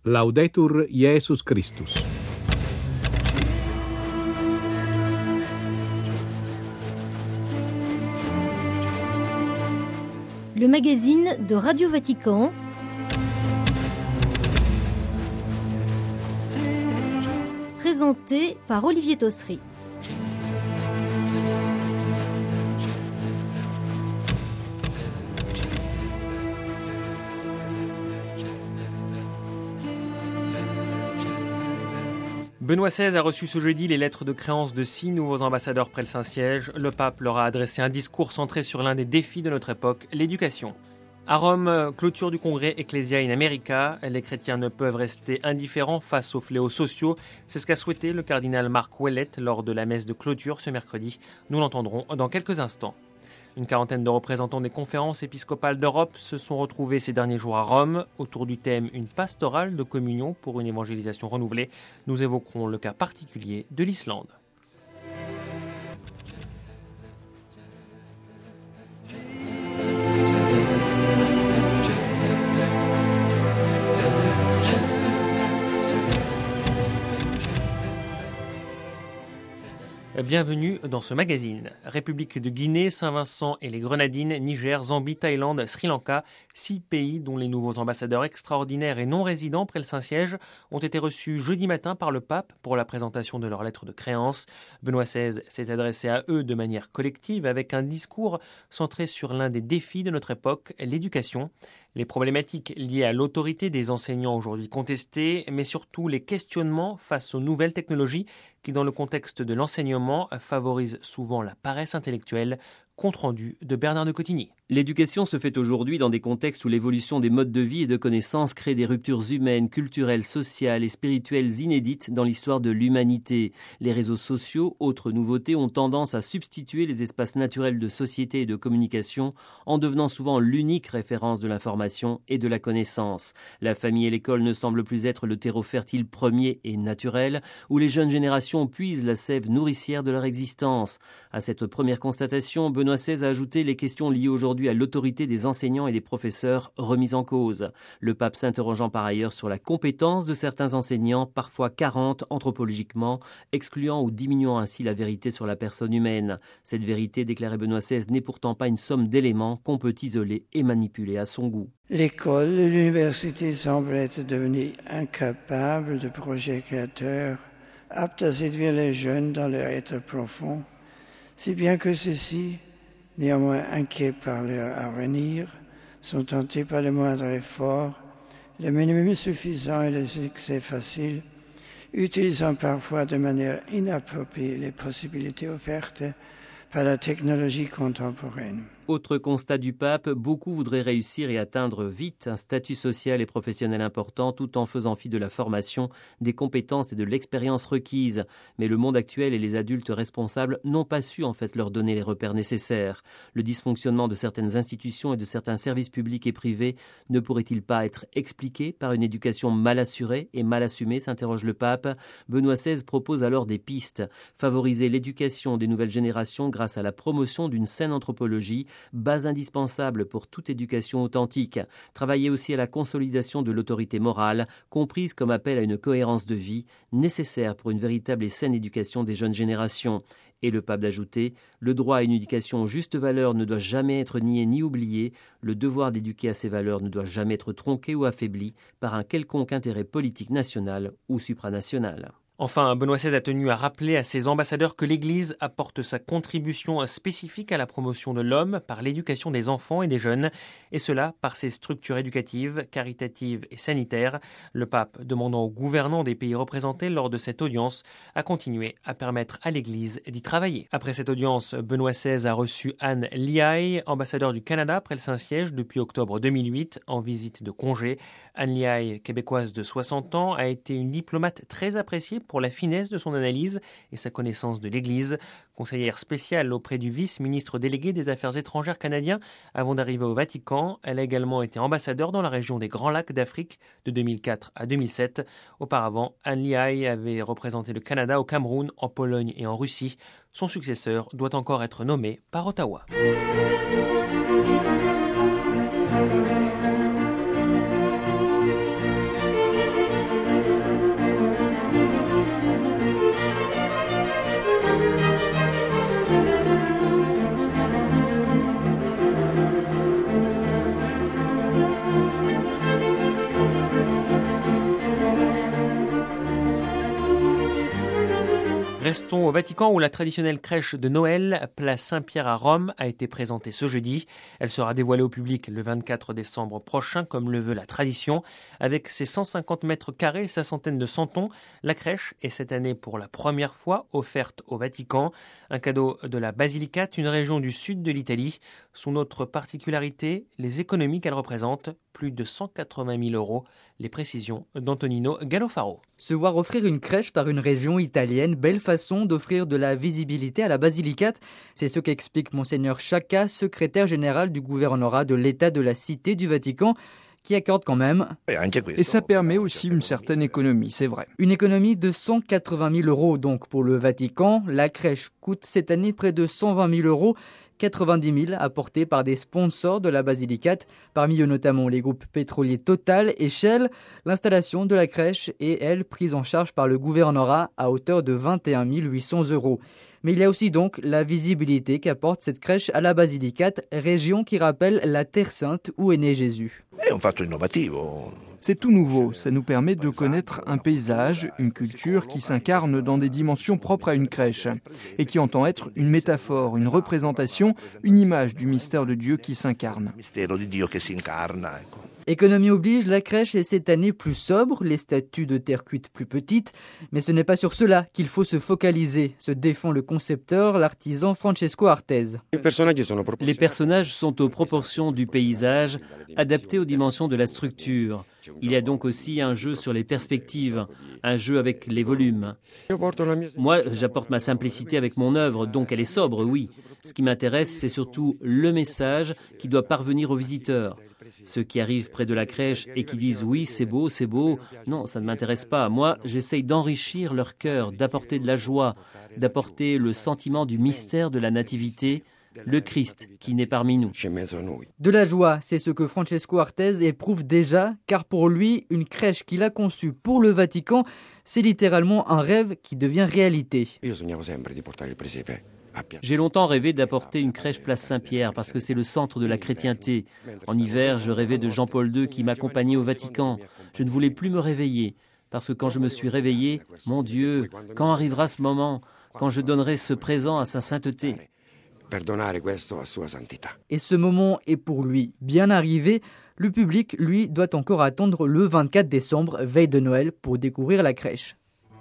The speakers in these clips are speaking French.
Laudetur Jesus Christus. Le magazine de Radio Vatican, présenté par Olivier Tossery. Benoît XVI a reçu ce jeudi les lettres de créance de 6 nouveaux ambassadeurs près le Saint-Siège. Le pape leur a adressé un discours centré sur l'un des défis de notre époque, l'éducation. À Rome, clôture du congrès Ecclesia in America. Les chrétiens ne peuvent rester indifférents face aux fléaux sociaux. C'est ce qu'a souhaité le cardinal Marc Ouellet lors de la messe de clôture ce mercredi. Nous l'entendrons dans quelques instants. Une quarantaine de représentants des conférences épiscopales d'Europe se sont retrouvés ces derniers jours à Rome autour du thème « Une pastorale de communion pour une évangélisation renouvelée ». Nous évoquerons le cas particulier de l'Islande. Bienvenue dans ce magazine. République de Guinée, Saint-Vincent et les Grenadines, Niger, Zambie, Thaïlande, Sri Lanka, 6 pays dont les nouveaux ambassadeurs extraordinaires et non résidents près le Saint-Siège ont été reçus jeudi matin par le pape pour la présentation de leurs lettres de créance. Benoît XVI s'est adressé à eux de manière collective avec un discours centré sur l'un des défis de notre époque, l'éducation. Les problématiques liées à l'autorité des enseignants aujourd'hui contestées, mais surtout les questionnements face aux nouvelles technologies qui, dans le contexte de l'enseignement, favorisent souvent la paresse intellectuelle. Compte rendu de Bernard de Cotigny. L'éducation se fait aujourd'hui dans des contextes où l'évolution des modes de vie et de connaissances crée des ruptures humaines, culturelles, sociales et spirituelles inédites dans l'histoire de l'humanité. Les réseaux sociaux, autre nouveauté, ont tendance à substituer les espaces naturels de société et de communication en devenant souvent l'unique référence de l'information et de la connaissance. La famille et l'école ne semblent plus être le terreau fertile premier et naturel où les jeunes générations puisent la sève nourricière de leur existence. À cette première constatation, Benoît XVI a ajouté les questions liées aujourd'hui à l'autorité des enseignants et des professeurs remises en cause. Le pape s'interrogeant par ailleurs sur la compétence de certains enseignants, parfois carentes anthropologiquement, excluant ou diminuant ainsi la vérité sur la personne humaine. Cette vérité, déclarait Benoît XVI, n'est pourtant pas une somme d'éléments qu'on peut isoler et manipuler à son goût. L'école et l'université semblent être devenues incapables de projets créateurs, aptes à séduire les jeunes dans leur être profond, si bien que ceux-ci, néanmoins inquiets par leur avenir, sont tentés par le moindre effort, le minimum suffisant et le succès facile, utilisant parfois de manière inappropriée les possibilités offertes par la technologie contemporaine. Autre constat du pape, beaucoup voudraient réussir et atteindre vite un statut social et professionnel important tout en faisant fi de la formation, des compétences et de l'expérience requises. Mais le monde actuel et les adultes responsables n'ont pas su en fait leur donner les repères nécessaires. Le dysfonctionnement de certaines institutions et de certains services publics et privés ne pourrait-il pas être expliqué par une éducation mal assurée et mal assumée, s'interroge le pape. Benoît XVI propose alors des pistes. Favoriser l'éducation des nouvelles générations grâce à la promotion d'une saine anthropologie, base indispensable pour toute éducation authentique. Travailler aussi à la consolidation de l'autorité morale, comprise comme appel à une cohérence de vie, nécessaire pour une véritable et saine éducation des jeunes générations. Et le pape d'ajouter, le droit à une éducation aux justes valeurs ne doit jamais être nié ni oublié, le devoir d'éduquer à ces valeurs ne doit jamais être tronqué ou affaibli par un quelconque intérêt politique national ou supranational. Enfin, Benoît XVI a tenu à rappeler à ses ambassadeurs que l'Église apporte sa contribution spécifique à la promotion de l'homme par l'éducation des enfants et des jeunes, et cela par ses structures éducatives, caritatives et sanitaires. Le pape demandant aux gouvernants des pays représentés lors de cette audience à continuer à permettre à l'Église d'y travailler. Après cette audience, Benoît XVI a reçu Anne Liaille, ambassadeur du Canada près le Saint-Siège depuis octobre 2008, en visite de congé. Anne Liaille, québécoise de 60 ans, a été une diplomate très appréciée pour la finesse de son analyse et sa connaissance de l'Église. Conseillère spéciale auprès du vice-ministre délégué des Affaires étrangères canadien avant d'arriver au Vatican, elle a également été ambassadeur dans la région des Grands Lacs d'Afrique de 2004 à 2007. Auparavant, Anne Liaille avait représenté le Canada au Cameroun, en Pologne et en Russie. Son successeur doit encore être nommé par Ottawa. Restons au Vatican où la traditionnelle crèche de Noël, place Saint-Pierre à Rome, a été présentée ce jeudi. Elle sera dévoilée au public le 24 décembre prochain, comme le veut la tradition. Avec ses 150 mètres carrés et sa centaine de santons, la crèche est cette année pour la première fois offerte au Vatican. Un cadeau de la Basilicate, une région du sud de l'Italie. Son autre particularité, les économies qu'elle représente, plus de 180 000 €. Les précisions d'Antonino Gallofaro. Se voir offrir une crèche par une région italienne, belle façon d'offrir de la visibilité à la Basilicate. C'est ce qu'explique Monseigneur Sciacca, secrétaire général du gouvernorat de l'État de la Cité du Vatican, qui accorde quand même. Et ça permet aussi une certaine économie, c'est vrai. Une économie de 180 000 € donc pour le Vatican. La crèche coûte cette année près de 120 000 €. 90 000 apportés par des sponsors de la Basilicate, parmi eux notamment les groupes pétroliers Total et Shell. L'installation de la crèche est, elle, prise en charge par le gouvernorat à hauteur de 21 800 €. Mais il y a aussi donc la visibilité qu'apporte cette crèche à la Basilicate, région qui rappelle la Terre Sainte où est né Jésus. C'est tout nouveau, ça nous permet de connaître un paysage, une culture qui s'incarne dans des dimensions propres à une crèche et qui entend être une métaphore, une représentation, une image du mystère de Dieu qui s'incarne. Économie oblige, la crèche est cette année plus sobre, les statues de terre cuite plus petites, mais ce n'est pas sur cela qu'il faut se focaliser, se défend le concepteur, l'artisan Francesco Artese. Les personnages sont aux proportions du paysage, adaptés aux dimensions de la structure. Il y a donc aussi un jeu sur les perspectives, un jeu avec les volumes. Moi, j'apporte ma simplicité avec mon œuvre, donc elle est sobre, oui. Ce qui m'intéresse, c'est surtout le message qui doit parvenir aux visiteurs. Ceux qui arrivent près de la crèche et qui disent « oui, c'est beau », non, ça ne m'intéresse pas. Moi, j'essaye d'enrichir leur cœur, d'apporter de la joie, d'apporter le sentiment du mystère de la nativité, le Christ qui naît parmi nous. De la joie, c'est ce que Francesco Artese éprouve déjà, car pour lui, une crèche qu'il a conçue pour le Vatican, c'est littéralement un rêve qui devient réalité. J'ai longtemps rêvé d'apporter une crèche place Saint-Pierre parce que c'est le centre de la chrétienté. En hiver, je rêvais de Jean-Paul II qui m'accompagnait au Vatican. Je ne voulais plus me réveiller parce que quand je me suis réveillé, mon Dieu, quand arrivera ce moment, quand je donnerai ce présent à sa sainteté? Et ce moment est pour lui bien arrivé. Le public, lui, doit encore attendre le 24 décembre, veille de Noël, pour découvrir la crèche.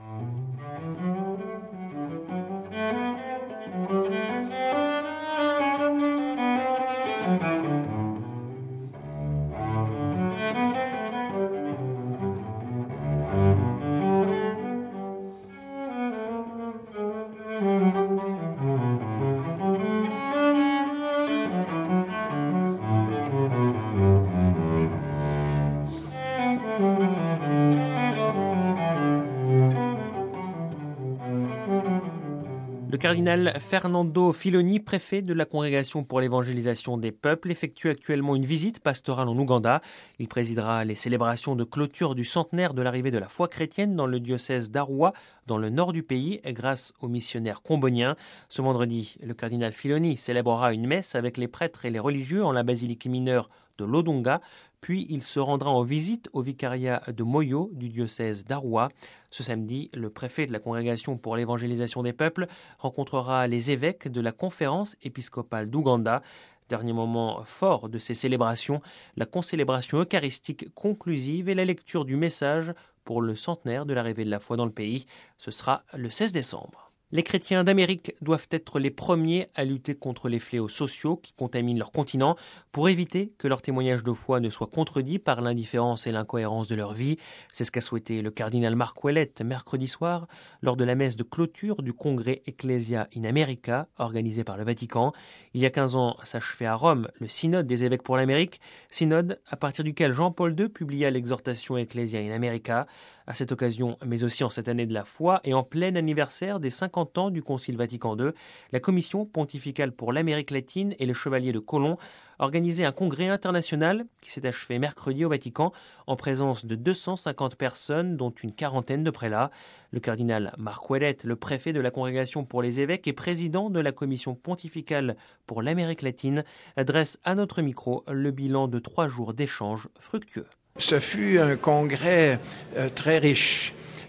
Le cardinal Fernando Filoni, préfet de la Congrégation pour l'évangélisation des peuples, effectue actuellement une visite pastorale en Ouganda. Il présidera les célébrations de clôture du centenaire de l'arrivée de la foi chrétienne dans le diocèse d'Arua, dans le nord du pays, grâce aux missionnaires comboniens. Ce vendredi, le cardinal Filoni célébrera une messe avec les prêtres et les religieux en la basilique mineure de Lodonga, puis il se rendra en visite au vicariat de Moyo du diocèse d'Arua. Ce samedi, le préfet de la Congrégation pour l'évangélisation des peuples rencontrera les évêques de la conférence épiscopale d'Ouganda. Dernier moment fort de ces célébrations, la concélébration eucharistique conclusive et la lecture du message pour le centenaire de l'arrivée de la foi dans le pays. Ce sera le 16 décembre. Les chrétiens d'Amérique doivent être les premiers à lutter contre les fléaux sociaux qui contaminent leur continent pour éviter que leur témoignage de foi ne soit contredit par l'indifférence et l'incohérence de leur vie. C'est ce qu'a souhaité le cardinal Marc Ouellette mercredi soir lors de la messe de clôture du congrès Ecclesia in America organisé par le Vatican. Il y a 15 ans s'achevait à Rome le synode des évêques pour l'Amérique, synode à partir duquel Jean-Paul II publia l'exhortation Ecclesia in America. À cette occasion, mais aussi en cette année de la foi et en plein anniversaire des 50 ans du Concile Vatican II, la Commission pontificale pour l'Amérique latine et le Chevalier de Colomb organisait un congrès international qui s'est achevé mercredi au Vatican en présence de 250 personnes, dont une quarantaine de prélats. Le cardinal Marc Ouellette, le préfet de la Congrégation pour les évêques et président de la Commission pontificale pour l'Amérique latine, dresse à notre micro le bilan de 3 jours d'échanges fructueux. Ce fut un congrès très riche.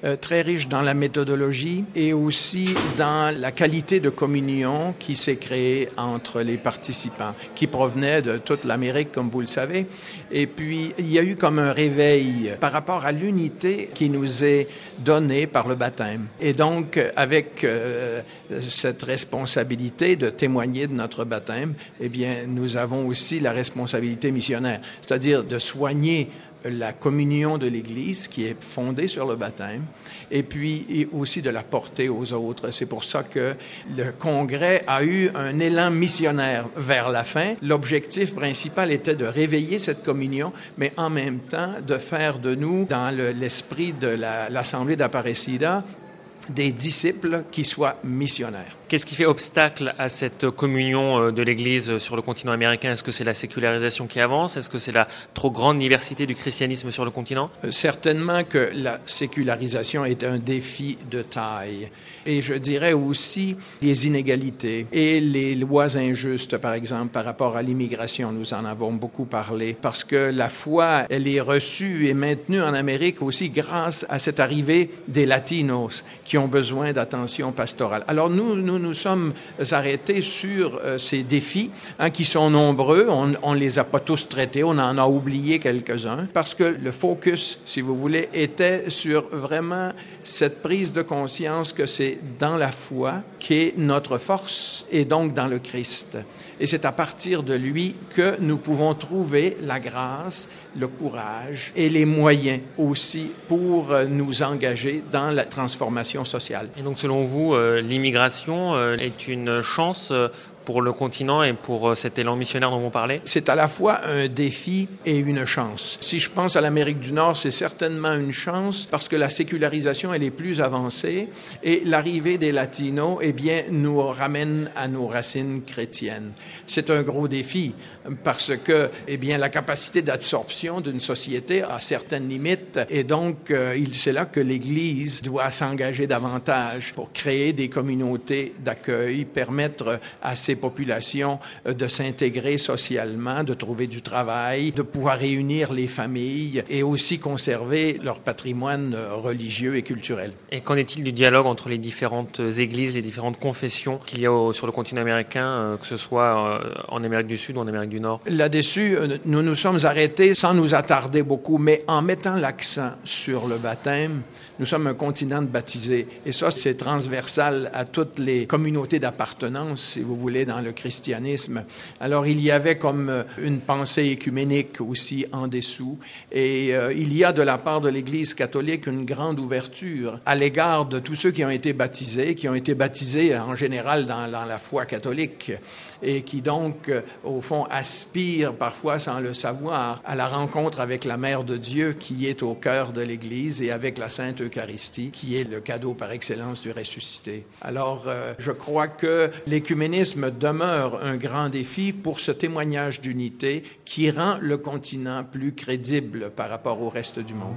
très riche dans la méthodologie et aussi dans la qualité de communion qui s'est créée entre les participants, qui provenaient de toute l'Amérique, comme vous le savez. Et puis, il y a eu comme un réveil par rapport à l'unité qui nous est donnée par le baptême. Et donc, avec cette responsabilité de témoigner de notre baptême, eh bien, nous avons aussi la responsabilité missionnaire, c'est-à-dire de soigner la communion de l'Église qui est fondée sur le baptême et puis aussi de la porter aux autres. C'est pour ça que le Congrès a eu un élan missionnaire vers la fin. L'objectif principal était de réveiller cette communion, mais en même temps de faire de nous, dans l'esprit de l'Assemblée d'Aparecida, des disciples qui soient missionnaires. Qu'est-ce qui fait obstacle à cette communion de l'Église sur le continent américain? Est-ce que c'est la sécularisation qui avance? Est-ce que c'est la trop grande diversité du christianisme sur le continent? Certainement que la sécularisation est un défi de taille. Et je dirais aussi les inégalités et les lois injustes, par exemple, par rapport à l'immigration. Nous en avons beaucoup parlé parce que la foi, elle est reçue et maintenue en Amérique aussi grâce à cette arrivée des Latinos qui ont besoin d'attention pastorale. Alors nous sommes arrêtés sur ces défis qui sont nombreux. On les a pas tous traités, on en a oublié quelques-uns parce que le focus, si vous voulez, était sur vraiment cette prise de conscience que c'est dans la foi qu'est notre force et donc dans le Christ. Et c'est à partir de lui que nous pouvons trouver la grâce, le courage et les moyens aussi pour nous engager dans la transformation sociale. Et donc selon vous, l'immigration est une chance pour le continent et pour cet élan missionnaire dont vous parlez? C'est à la fois un défi et une chance. Si je pense à l'Amérique du Nord, c'est certainement une chance parce que la sécularisation, elle est plus avancée et l'arrivée des Latinos, eh bien, nous ramène à nos racines chrétiennes. C'est un gros défi parce que, eh bien, la capacité d'absorption d'une société a certaines limites et donc, c'est là que l'Église doit s'engager davantage pour créer des communautés d'accueil, permettre à ces populations de s'intégrer socialement, de trouver du travail, de pouvoir réunir les familles et aussi conserver leur patrimoine religieux et culturel. Et qu'en est-il du dialogue entre les différentes églises, les différentes confessions qu'il y a sur le continent américain, que ce soit en Amérique du Sud ou en Amérique du Nord? Là-dessus, nous nous sommes arrêtés sans nous attarder beaucoup, mais en mettant l'accent sur le baptême. Nous sommes un continent de baptisés et ça, c'est transversal à toutes les communautés d'appartenance, si vous voulez, dans le christianisme. Alors, il y avait comme une pensée écuménique aussi en dessous et il y a de la part de l'Église catholique une grande ouverture à l'égard de tous ceux qui ont été baptisés en général dans la foi catholique et qui donc, au fond, aspirent parfois sans le savoir à la rencontre avec la Mère de Dieu qui est au cœur de l'Église et avec la Sainte Eucharistie qui est le cadeau par excellence du ressuscité. Alors, je crois que l'écuménisme demeure un grand défi pour ce témoignage d'unité qui rend le continent plus crédible par rapport au reste du monde.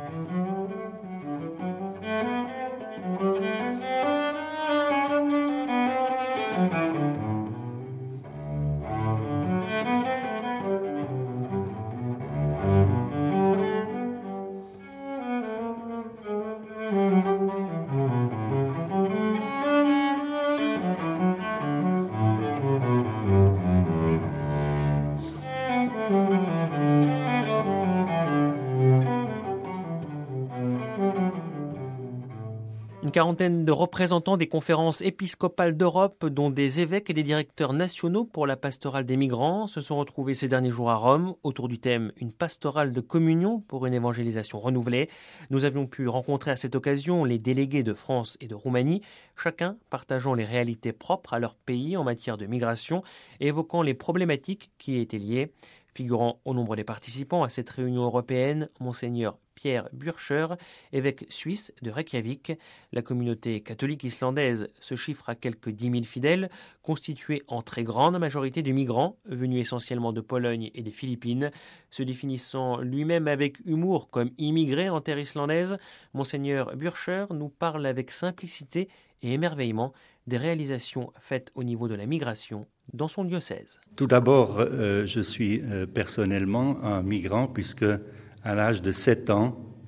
Une quarantaine de représentants des conférences épiscopales d'Europe, dont des évêques et des directeurs nationaux pour la pastorale des migrants, se sont retrouvés ces derniers jours à Rome autour du thème « Une pastorale de communion pour une évangélisation renouvelée ». Nous avions pu rencontrer à cette occasion les délégués de France et de Roumanie, chacun partageant les réalités propres à leur pays en matière de migration et évoquant les problématiques qui y étaient liées. Figurant au nombre des participants à cette réunion européenne, Monseigneur Pierre Burcher, évêque suisse de Reykjavik. La communauté catholique islandaise se chiffre à quelques 10 000 fidèles, constituée en très grande majorité de migrants, venus essentiellement de Pologne et des Philippines. Se définissant lui-même avec humour comme immigré en terre islandaise, Monseigneur Burcher nous parle avec simplicité et émerveillement des réalisations faites au niveau de la migration dans son diocèse. Tout d'abord, je suis personnellement un migrant puisque à l'âge de 7 ans,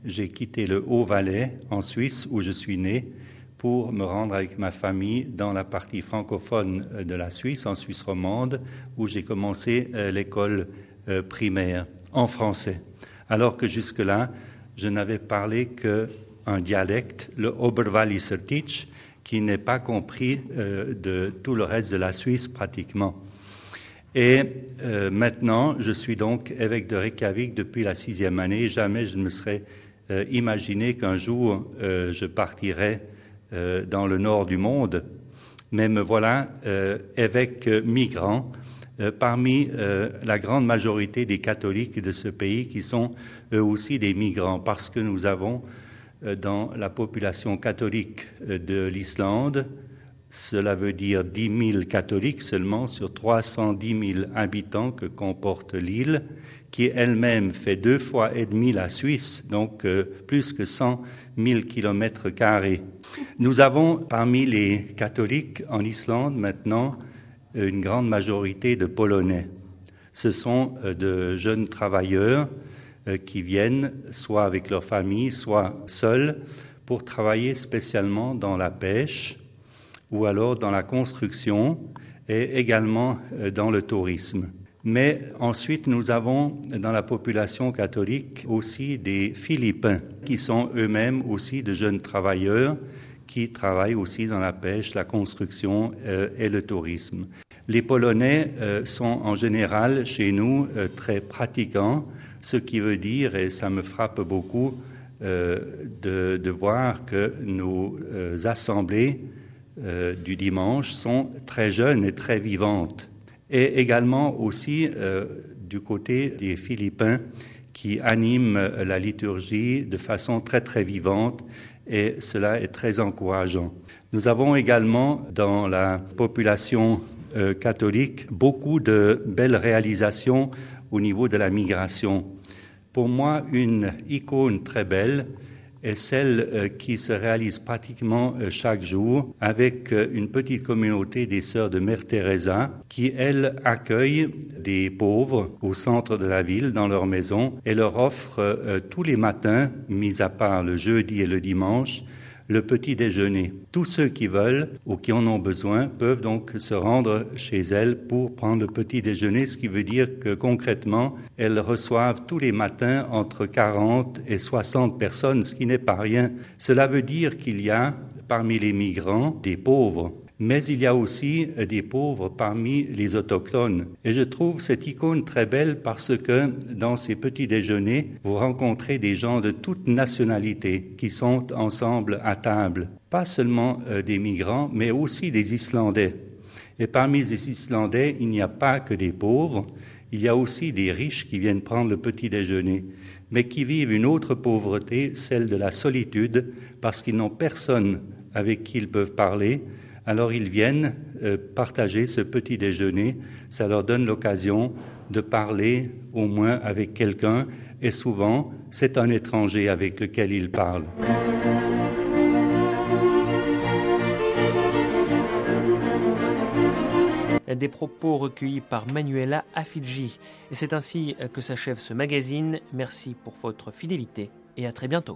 j'ai quitté le Haut-Valais, en Suisse, où je suis né, pour me rendre avec ma famille dans la partie francophone de la Suisse, en Suisse romande, où j'ai commencé l'école primaire en français. Alors que jusque-là, je n'avais parlé qu'un dialecte, le Oberwalliserdeutsch, qui n'est pas compris de tout le reste de la Suisse pratiquement. Et maintenant, je suis donc évêque de Reykjavik depuis la 6e année. Jamais je ne me serais imaginé qu'un jour je partirais dans le nord du monde. Mais me voilà évêque migrant parmi la grande majorité des catholiques de ce pays qui sont eux aussi des migrants, parce que nous avons dans la population catholique de l'Islande, cela veut dire 10 000 catholiques seulement sur 310 000 habitants que comporte l'île, qui elle-même fait 2,5 fois la Suisse, donc plus que 100 000 kilomètres carrés. Nous avons parmi les catholiques en Islande maintenant une grande majorité de Polonais. Ce sont de jeunes travailleurs qui viennent soit avec leur famille, soit seuls, pour travailler spécialement dans la pêche ou alors dans la construction et également dans le tourisme. Mais ensuite, nous avons dans la population catholique aussi des Philippins qui sont eux-mêmes aussi de jeunes travailleurs qui travaillent aussi dans la pêche, la construction et le tourisme. Les Polonais sont en général chez nous très pratiquants, ce qui veut dire, et ça me frappe beaucoup, de voir que nos assemblées du dimanche sont très jeunes et très vivantes. Et également aussi du côté des Philippins qui animent la liturgie de façon très très vivante, et cela est très encourageant. Nous avons également dans la population catholique beaucoup de belles réalisations au niveau de la migration. Pour moi, une icône très belle est celle qui se réalise pratiquement chaque jour avec une petite communauté des sœurs de Mère Teresa qui, elles, accueillent des pauvres au centre de la ville, dans leur maison, et leur offrent tous les matins, mis à part le jeudi et le dimanche, le petit déjeuner. Tous ceux qui veulent ou qui en ont besoin peuvent donc se rendre chez elles pour prendre le petit déjeuner, ce qui veut dire que concrètement, elles reçoivent tous les matins entre 40 et 60 personnes, ce qui n'est pas rien. Cela veut dire qu'il y a parmi les migrants des pauvres, mais il y a aussi des pauvres parmi les autochtones. Et je trouve cette icône très belle parce que dans ces petits déjeuners, vous rencontrez des gens de toutes nationalités qui sont ensemble à table. Pas seulement des migrants, mais aussi des Islandais. Et parmi les Islandais, il n'y a pas que des pauvres, il y a aussi des riches qui viennent prendre le petit déjeuner, mais qui vivent une autre pauvreté, celle de la solitude, parce qu'ils n'ont personne avec qui ils peuvent parler. Alors ils viennent partager ce petit déjeuner, ça leur donne l'occasion de parler au moins avec quelqu'un, et souvent c'est un étranger avec lequel ils parlent. Des propos recueillis par Manuela Afidji. Et c'est ainsi que s'achève ce magazine. Merci pour votre fidélité et à très bientôt.